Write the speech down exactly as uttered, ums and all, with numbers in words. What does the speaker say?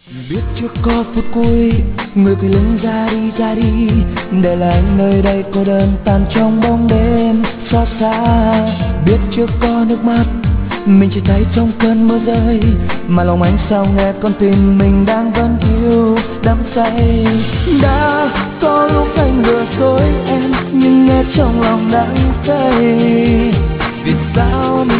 Biết chưa có phút cuối, người phải lên ra đi ra đi, để lại anh nơi đây cô đơn tan trong bóng đêm xót xa. Biết chưa có nước mắt, mình chỉ thấy trong cơn mưa rơi, mà lòng anh sao nghe con tim mình đang vẫn yêu đắm say. Đã có lúc anh lừa dối em, nhưng nghe trong lòng đắng cay. Vì sao mình